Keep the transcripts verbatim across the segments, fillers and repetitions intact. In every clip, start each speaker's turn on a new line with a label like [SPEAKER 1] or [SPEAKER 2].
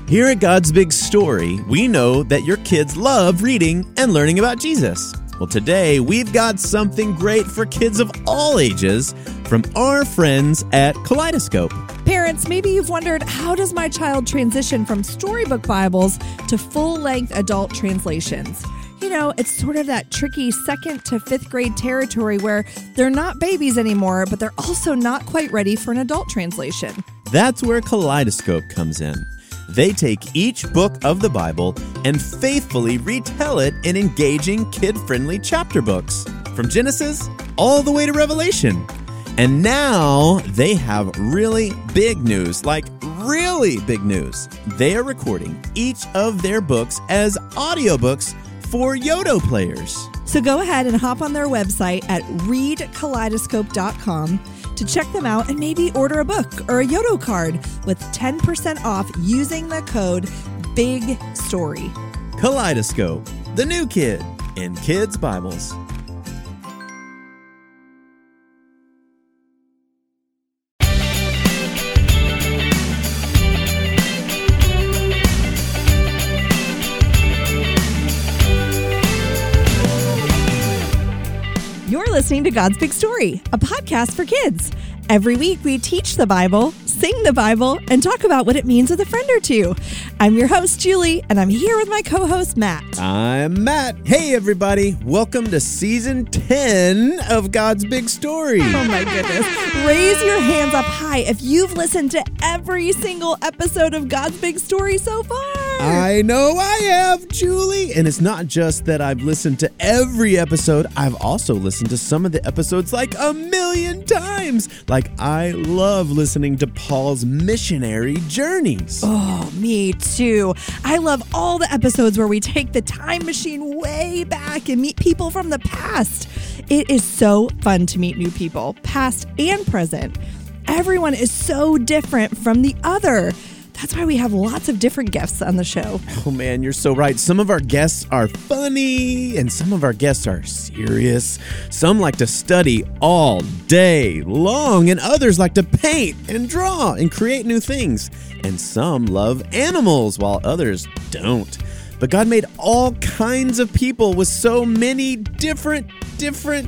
[SPEAKER 1] Here at God's Big Story, we know that your kids love reading and learning about Jesus. Well, today we've got something great for kids of all ages from our friends at Kaleidoscope.
[SPEAKER 2] Parents, maybe you've wondered, how does my child transition from storybook Bibles to full-length adult translations? You know, it's sort of that tricky second to fifth grade territory where they're not babies anymore, but they're also not quite ready for an adult translation.
[SPEAKER 1] That's where Kaleidoscope comes in. They take each book of the Bible and faithfully retell it in engaging, kid-friendly chapter books, from Genesis all the way to Revelation. And now they have really big news, like really big news. They are recording each of their books as audiobooks for Yodo players.
[SPEAKER 2] So go ahead and hop on their website at read kaleidoscope dot com to check them out and maybe order a book or a Yodo card with ten percent off using the code BIGSTORY.
[SPEAKER 1] Kaleidoscope, the new kid in kids' Bibles.
[SPEAKER 2] You're listening to God's Big Story, a podcast for kids. Every week we teach the Bible, sing the Bible, and talk about what it means with a friend or two. I'm your host, Julie, and I'm here with my co-host, Matt.
[SPEAKER 1] I'm Matt. Hey, everybody. Welcome to season ten of God's Big Story.
[SPEAKER 2] Oh, my goodness. Raise your hands up high if you've listened to every single episode of God's Big Story so far.
[SPEAKER 1] I know I have, Julie. And it's not just that I've listened to every episode. I've also listened to some of the episodes like a million times. Like, I love listening to Paul's missionary journeys.
[SPEAKER 2] Oh, me too. I love all the episodes where we take the time machine way back and meet people from the past. It is so fun to meet new people, past and present. Everyone is so different from the other. That's why we have lots of different guests on the show.
[SPEAKER 1] Oh, man, you're so right. Some of our guests are funny, and some of our guests are serious. Some like to study all day long, and others like to paint and draw and create new things. And some love animals, while others don't. But God made all kinds of people with so many different, different,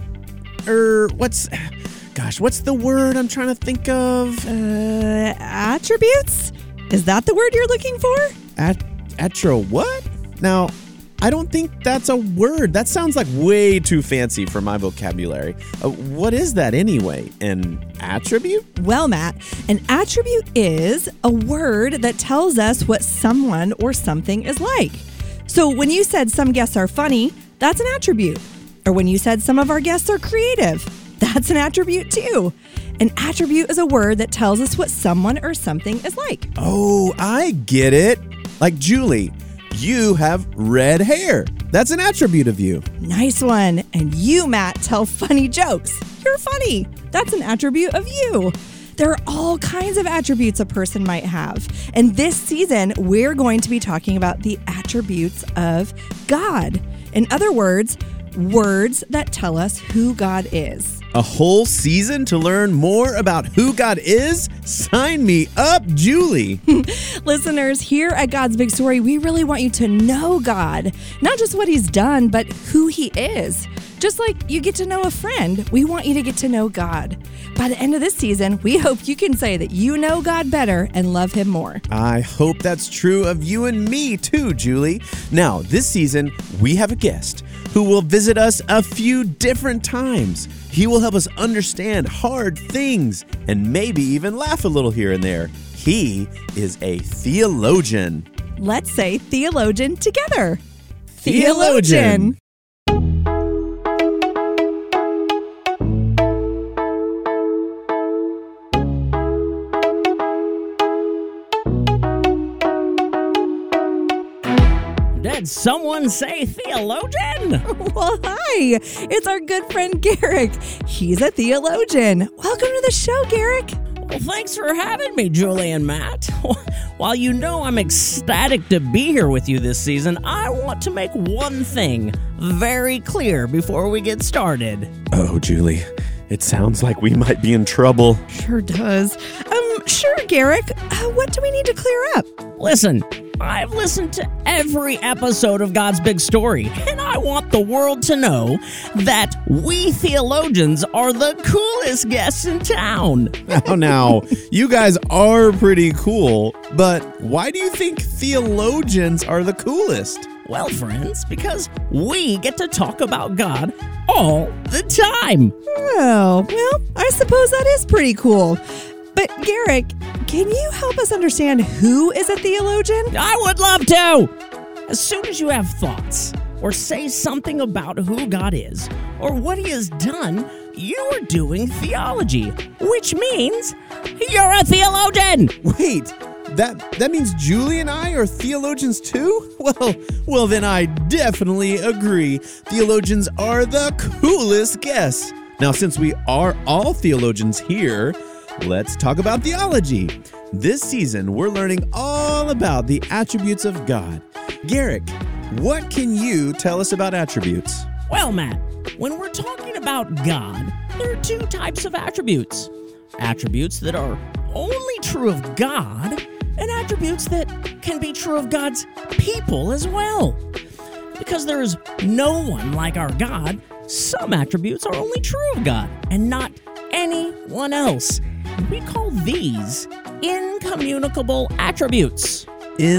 [SPEAKER 1] er, what's, gosh, what's the word I'm trying to think of?
[SPEAKER 2] Uh, attributes? Is that the word you're looking for?
[SPEAKER 1] At, atro what? Now, I don't think that's a word. That sounds like way too fancy for my vocabulary. Uh, what is that anyway? An attribute?
[SPEAKER 2] Well, Matt, an attribute is a word that tells us what someone or something is like. So when you said some guests are funny, that's an attribute. Or when you said some of our guests are creative, that's an attribute too. An attribute is a word that tells us what someone or something is like.
[SPEAKER 1] Oh, I get it. Like Julie, you have red hair. That's an attribute of you.
[SPEAKER 2] Nice one. And you, Matt, tell funny jokes. You're funny. That's an attribute of you. There are all kinds of attributes a person might have. And this season, we're going to be talking about the attributes of God. In other words, words that tell us who God is.
[SPEAKER 1] A whole season to learn more about who God is? Sign me up, Julie.
[SPEAKER 2] Listeners, here at God's Big Story, we really want you to know God. Not just what he's done, but who he is. Just like you get to know a friend, we want you to get to know God. By the end of this season, we hope you can say that you know God better and love him more.
[SPEAKER 1] I hope that's true of you and me too, Julie. Now, this season, we have a guest who will visit us a few different times. He will help us understand hard things and maybe even laugh a little here and there. He is a theologian.
[SPEAKER 2] Let's say theologian together.
[SPEAKER 1] Theologian.
[SPEAKER 3] Did someone say theologian?
[SPEAKER 2] Well, hi. It's our good friend Garrick. He's a theologian. Welcome to the show, Garrick.
[SPEAKER 3] Well, thanks for having me, Julie and Matt. While you know I'm ecstatic to be here with you this season, I want to make one thing very clear before we get started.
[SPEAKER 1] Oh, Julie, it sounds like we might be in trouble.
[SPEAKER 2] Sure does. Um, sure, Garrick. Uh, what do we need to clear up?
[SPEAKER 3] Listen, I've listened to every episode of God's Big Story, and I want the world to know that we theologians are the coolest guests in town.
[SPEAKER 1] Now, now, you guys are pretty cool, but why do you think theologians are the coolest?
[SPEAKER 3] Well, friends, because we get to talk about God all the time.
[SPEAKER 2] Oh, well, I suppose that is pretty cool. But Garrick, can you help us understand who is a theologian?
[SPEAKER 3] I would love to! As soon as you have thoughts, or say something about who God is, or what He has done, you're doing theology, which means you're a theologian!
[SPEAKER 1] Wait, that that means Julie and I are theologians too? Well, well then I definitely agree. Theologians are the coolest guests. Now, since we are all theologians here, let's talk about theology. This season, we're learning all about the attributes of God. Garrick, what can you tell us about attributes?
[SPEAKER 3] Well, Matt, when we're talking about God, there are two types of attributes. Attributes that are only true of God, and attributes that can be true of God's people as well. Because there is no one like our God, some attributes are only true of God and not anyone else. We call these incommunicable attributes.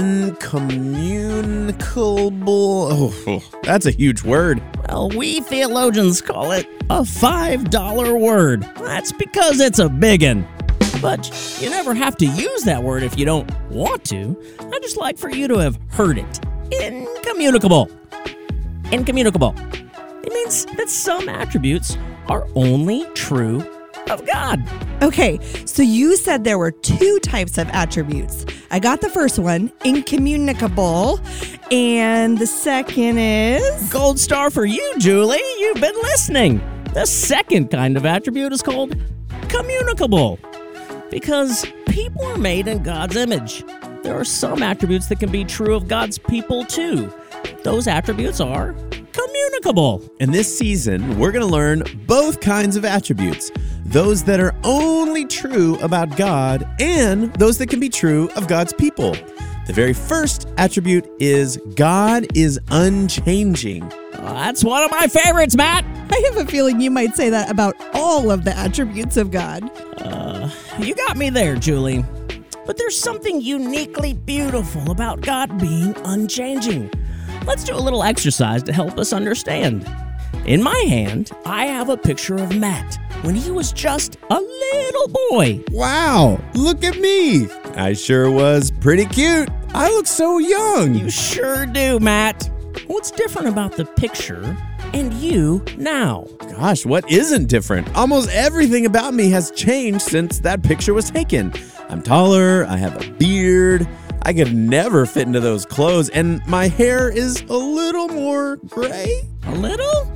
[SPEAKER 1] Incommunicable. Oh, that's a huge word.
[SPEAKER 3] Well, we theologians call it a five dollar word. That's because it's a biggin'. But you never have to use that word if you don't want to. I just like for you to have heard it. Incommunicable. Incommunicable. It means that some attributes are only true of God.
[SPEAKER 2] Okay, so you said there were two types of attributes. I got the first one, incommunicable, and the second is...
[SPEAKER 3] Gold star for you, Julie. You've been listening. The second kind of attribute is called communicable, because people are made in God's image. There are some attributes that can be true of God's people too. Those attributes are communicable.
[SPEAKER 1] In this season, we're going to learn both kinds of attributes. Those that are only true about God and those that can be true of God's people. The very first attribute is God is unchanging.
[SPEAKER 3] Uh, that's one of my favorites, Matt.
[SPEAKER 2] I have a feeling you might say that about all of the attributes of God.
[SPEAKER 3] Uh, you got me there, Julie. But there's something uniquely beautiful about God being unchanging. Let's do a little exercise to help us understand. In my hand, I have a picture of Matt when he was just a little boy.
[SPEAKER 1] Wow, look at me. I sure was pretty cute. I look so young.
[SPEAKER 3] You sure do, Matt. What's different about the picture and you now?
[SPEAKER 1] Gosh, what isn't different? Almost everything about me has changed since that picture was taken. I'm taller, I have a beard, I could never fit into those clothes, and my hair is a little more gray.
[SPEAKER 3] A little?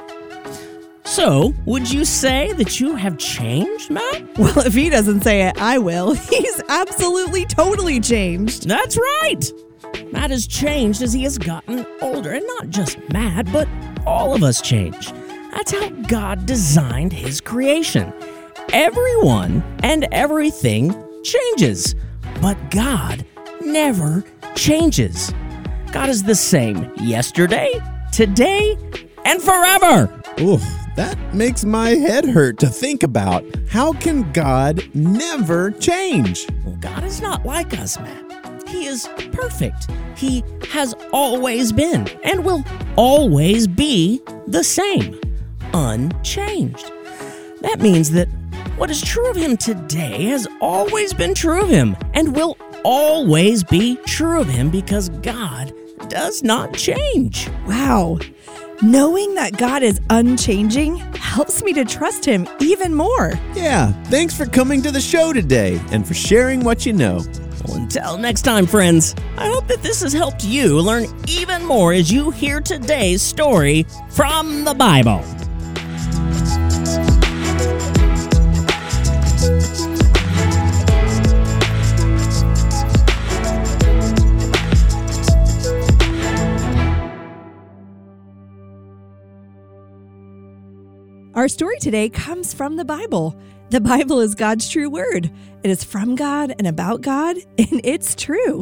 [SPEAKER 3] So, would you say that you have changed, Matt?
[SPEAKER 2] Well, if he doesn't say it, I will. He's absolutely, totally changed.
[SPEAKER 3] That's right. Matt has changed as he has gotten older, and not just Matt, but all of us change. That's how God designed His creation. Everyone and everything changes, but God never changes. God is the same yesterday, today, and forever.
[SPEAKER 1] Ooh, that makes my head hurt to think about. How can God never change?
[SPEAKER 3] Well, God is not like us, Matt. He is perfect. He has always been and will always be the same, unchanged. That means that what is true of Him today has always been true of Him and will always be true of Him because God does not change.
[SPEAKER 2] Wow. Knowing that God is unchanging helps me to trust Him even more.
[SPEAKER 1] Yeah, thanks for coming to the show today and for sharing what you know.
[SPEAKER 3] Well, until next time, friends, I hope that this has helped you learn even more as you hear today's story from the Bible.
[SPEAKER 2] Our story today comes from the Bible. The Bible is God's true word. It is from God and about God, and it's true.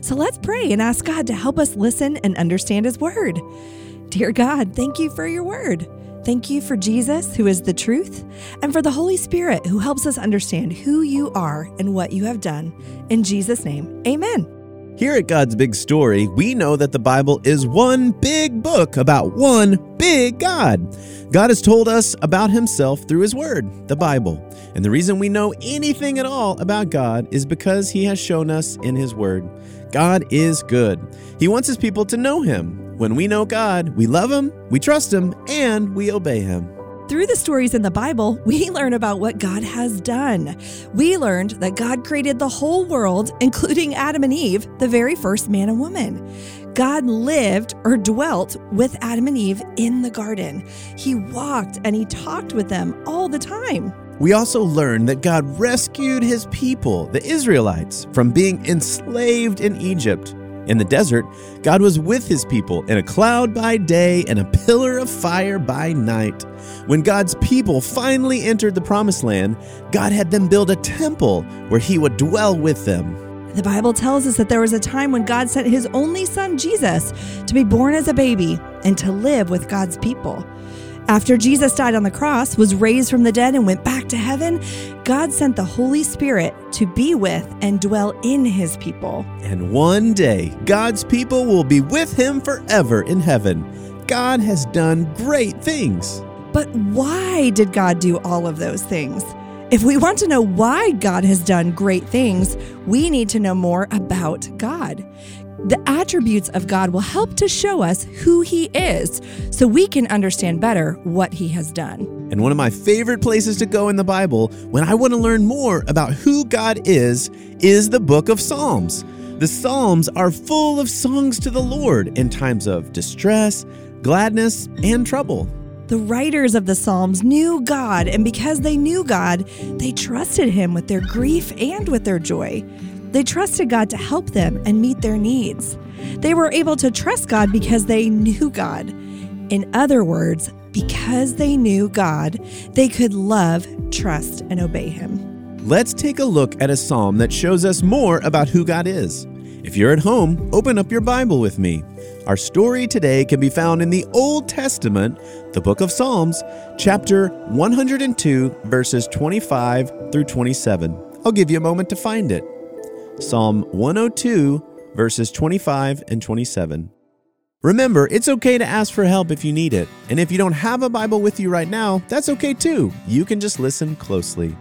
[SPEAKER 2] So let's pray and ask God to help us listen and understand His Word. Dear God, thank you for your Word. Thank you for Jesus, who is the truth, and for the Holy Spirit, who helps us understand who you are and what you have done. In Jesus' name, amen.
[SPEAKER 1] Here at God's Big Story, we know that the Bible is one big book about one big God. God has told us about Himself through His Word, the Bible. And the reason we know anything at all about God is because He has shown us in His Word. God is good. He wants His people to know Him. When we know God, we love Him, we trust Him, and we obey Him.
[SPEAKER 2] Through the stories in the Bible, we learn about what God has done. We learned that God created the whole world, including Adam and Eve, the very first man and woman. God lived or dwelt with Adam and Eve in the garden. He walked and He talked with them all the time.
[SPEAKER 1] We also learned that God rescued His people, the Israelites, from being enslaved in Egypt. In the desert, God was with His people in a cloud by day and a pillar of fire by night. When God's people finally entered the Promised Land, God had them build a temple where He would dwell with them.
[SPEAKER 2] The Bible tells us that there was a time when God sent His only Son, Jesus, to be born as a baby and to live with God's people. After Jesus died on the cross, was raised from the dead, and went back to heaven, God sent the Holy Spirit to be with and dwell in His people.
[SPEAKER 1] And one day, God's people will be with Him forever in heaven. God has done great things.
[SPEAKER 2] But why did God do all of those things? If we want to know why God has done great things, we need to know more about God. The attributes of God will help to show us who He is, so we can understand better what He has done.
[SPEAKER 1] And one of my favorite places to go in the Bible when I want to learn more about who God is, is the book of Psalms. The Psalms are full of songs to the Lord in times of distress, gladness, and trouble.
[SPEAKER 2] The writers of the Psalms knew God, and because they knew God, they trusted Him with their grief and with their joy. They trusted God to help them and meet their needs. They were able to trust God because they knew God. In other words, because they knew God, they could love, trust, and obey Him.
[SPEAKER 1] Let's take a look at a psalm that shows us more about who God is. If you're at home, open up your Bible with me. Our story today can be found in the Old Testament, the book of Psalms, chapter one hundred two, verses twenty-five through twenty-seven. I'll give you a moment to find it. Psalm one oh two, verses twenty-five and twenty-seven. Remember, it's okay to ask for help if you need it. And if you don't have a Bible with you right now, that's okay too. You can just listen closely.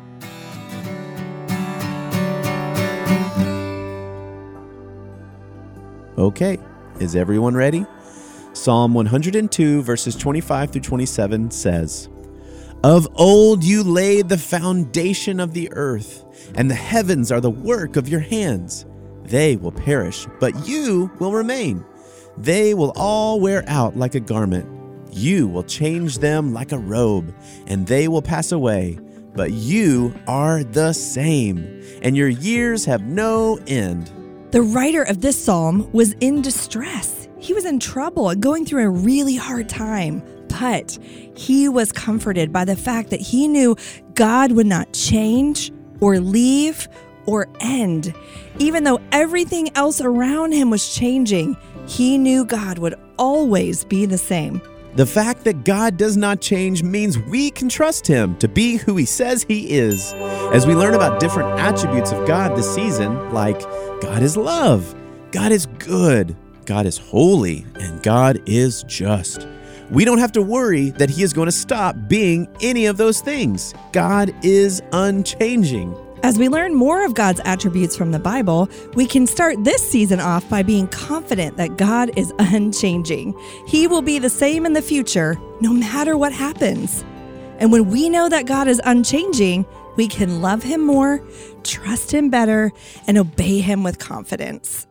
[SPEAKER 1] Okay, is everyone ready? Psalm one hundred two, verses twenty-five through twenty-seven says, "Of old you laid the foundation of the earth, and the heavens are the work of your hands. They will perish, but you will remain. They will all wear out like a garment. You will change them like a robe, and they will pass away. But you are the same, and your years have no end."
[SPEAKER 2] The writer of this psalm was in distress. He was in trouble and going through a really hard time. But he was comforted by the fact that he knew God would not change or leave or end. Even though everything else around him was changing, he knew God would always be the same.
[SPEAKER 1] The fact that God does not change means we can trust Him to be who He says He is. As we learn about different attributes of God this season, like God is love, God is good, God is holy, and God is just. We don't have to worry that He is going to stop being any of those things. God is unchanging.
[SPEAKER 2] As we learn more of God's attributes from the Bible, we can start this season off by being confident that God is unchanging. He will be the same in the future, no matter what happens. And when we know that God is unchanging, we can love Him more, trust Him better, and obey Him with confidence.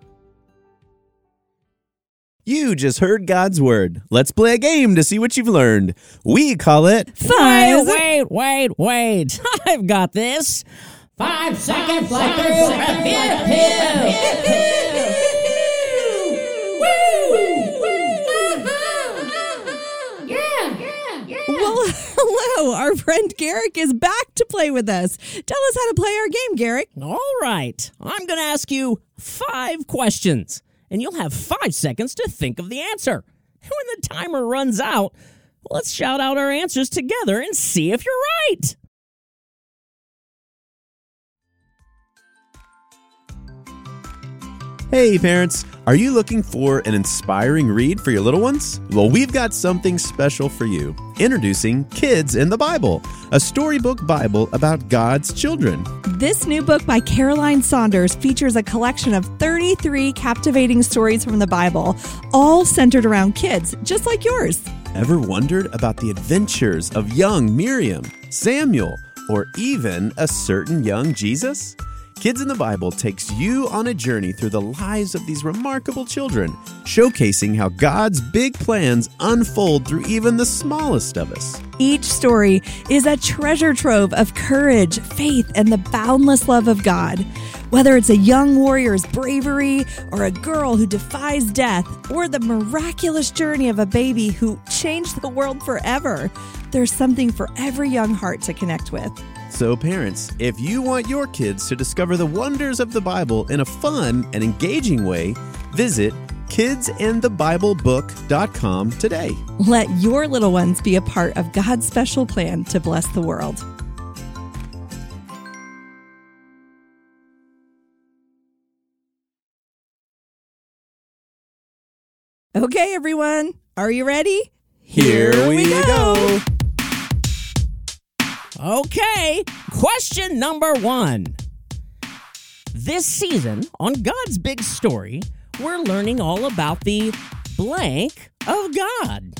[SPEAKER 1] You just heard God's Word. Let's play a game to see what you've learned. We call it
[SPEAKER 3] Wait, wait, wait, wait. I've got this. Five second flappers
[SPEAKER 2] Well, Hello, our friend Garrick is back to play with us. Tell us how to play our game, Garrick.
[SPEAKER 3] All right. I'm going to ask you five questions, and you'll have five seconds to think of the answer. And when the timer runs out, let's shout out our answers together and see if you're right.
[SPEAKER 1] Hey parents, are you looking for an inspiring read for your little ones? Well, we've got something special for you. Introducing Kids in the Bible, a storybook Bible about God's children.
[SPEAKER 2] This new book by Caroline Saunders features a collection of thirty-three captivating stories from the Bible, all centered around kids, just like yours.
[SPEAKER 1] Ever wondered about the adventures of young Miriam, Samuel, or even a certain young Jesus? Kids in the Bible takes you on a journey through the lives of these remarkable children, showcasing how God's big plans unfold through even the smallest of us.
[SPEAKER 2] Each story is a treasure trove of courage, faith, and the boundless love of God. Whether it's a young warrior's bravery, or a girl who defies death, or the miraculous journey of a baby who changed the world forever, there's something for every young heart to connect with.
[SPEAKER 1] So parents, if you want your kids to discover the wonders of the Bible in a fun and engaging way, visit kids and the bible book dot com today.
[SPEAKER 2] Let your little ones be a part of God's special plan to bless the world. Okay, everyone, are you ready?
[SPEAKER 1] Here we go.
[SPEAKER 3] Okay, question number one. This season on God's Big Story, we're learning all about the blank of God.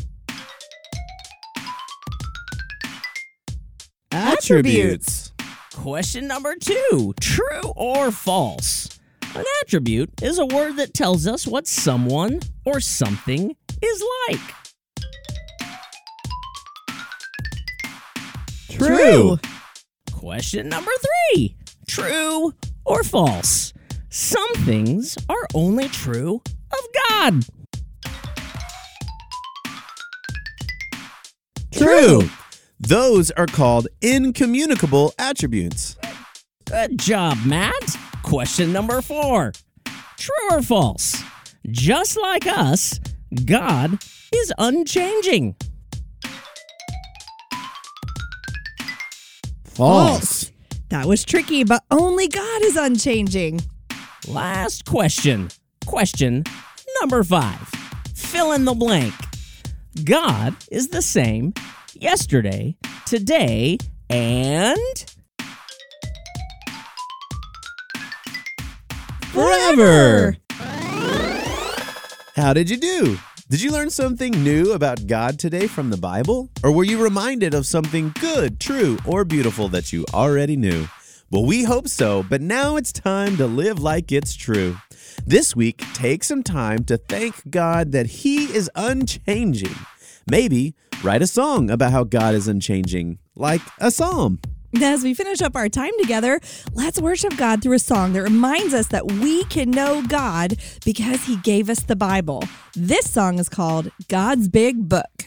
[SPEAKER 1] Attributes.
[SPEAKER 3] Question number two, true or false? An attribute is a word that tells us what someone or something is like.
[SPEAKER 1] True.
[SPEAKER 3] Question number three, true or false? Some things are only true of God.
[SPEAKER 1] True. Those are called incommunicable attributes.
[SPEAKER 3] Good job, Matt. Question number four, true or false? Just like us, God is unchanging.
[SPEAKER 1] False.
[SPEAKER 2] That was tricky, but only God is unchanging.
[SPEAKER 3] Last question. Question number five. Fill in the blank. God is the same yesterday, today, and
[SPEAKER 1] Forever. How did you do? Did you learn something new about God today from the Bible? Or were you reminded of something good, true, or beautiful that you already knew? Well, we hope so, but now it's time to live like it's true. This week, take some time to thank God that He is unchanging. Maybe write a song about how God is unchanging, like a psalm.
[SPEAKER 2] As we finish up our time together, let's worship God through a song that reminds us that we can know God because He gave us the Bible. This song is called God's Big Book.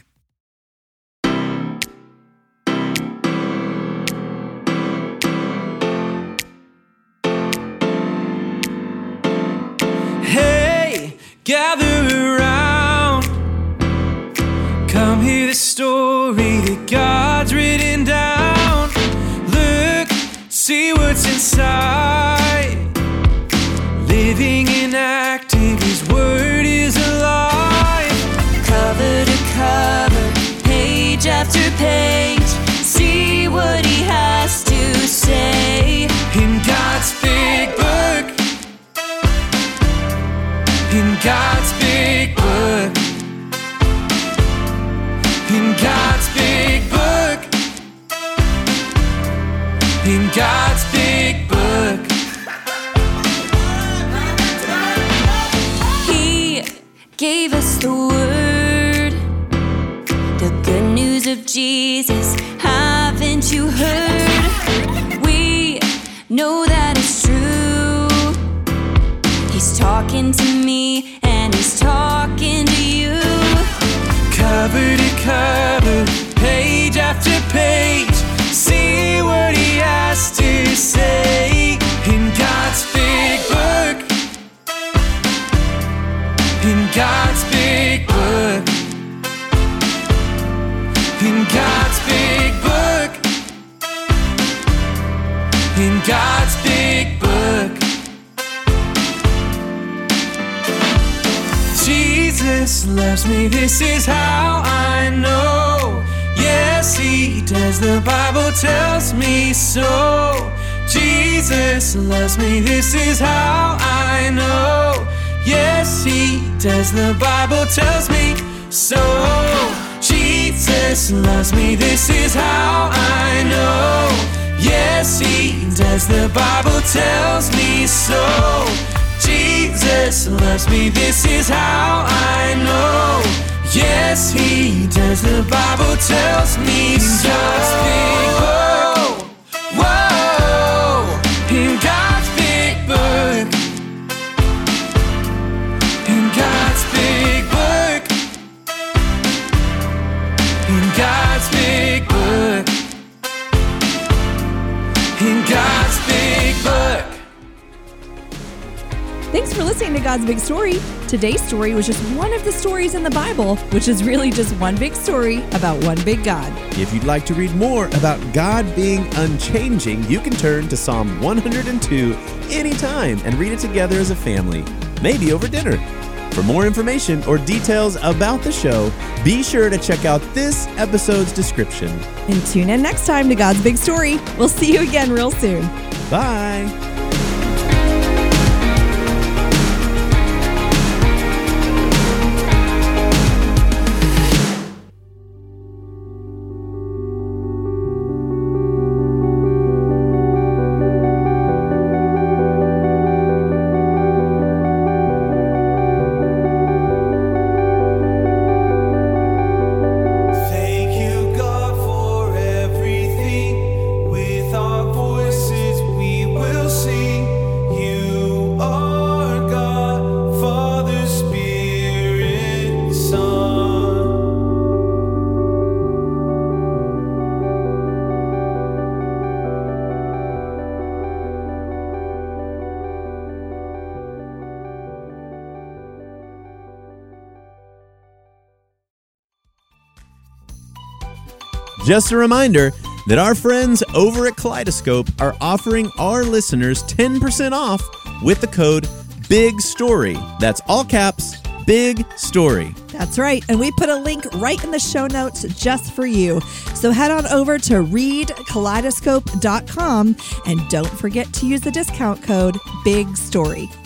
[SPEAKER 4] Hey, gather around. Come hear the story that God's written down. See what's inside. Living and active, His word is alive.
[SPEAKER 5] Cover to cover, page after page, see what He has to say.
[SPEAKER 4] In God's big book, in God's big book, in God's big book, in God's big book.
[SPEAKER 5] He gave us the word, the good news of Jesus. Haven't you heard? We know that it's true. He's talking to me and He's talking to you.
[SPEAKER 4] Cover to cover, page after page, God's big book. In God's big book. In God's big book. Jesus loves me, this is how I know. Yes, he does, the Bible tells me so. Jesus loves me, this is how I know. Yes, he does, the Bible tells me so. Jesus loves me, this is how I know. Yes, he does, the Bible tells me so. Jesus loves me, this is how I know. Yes, he does, the Bible tells me so. Whoa, whoa, in God's big book. In God's big book. In God's big book. In God's big book.
[SPEAKER 2] Thanks for listening to God's Big Story. Today's story was just one of the stories in the Bible, which is really just one big story about one big God.
[SPEAKER 1] If you'd like to read more about God being unchanging, you can turn to Psalm one hundred two anytime and read it together as a family, maybe over dinner. For more information or details about the show, be sure to check out this episode's description.
[SPEAKER 2] And tune in next time to God's Big Story. We'll see you again real soon.
[SPEAKER 1] Bye. Just a reminder that our friends over at Kaleidoscope are offering our listeners ten percent off with the code BIGSTORY. That's all caps, Big Story.
[SPEAKER 2] That's right. And we put a link right in the show notes just for you. So head on over to read kaleidoscope dot com and don't forget to use the discount code BIGSTORY.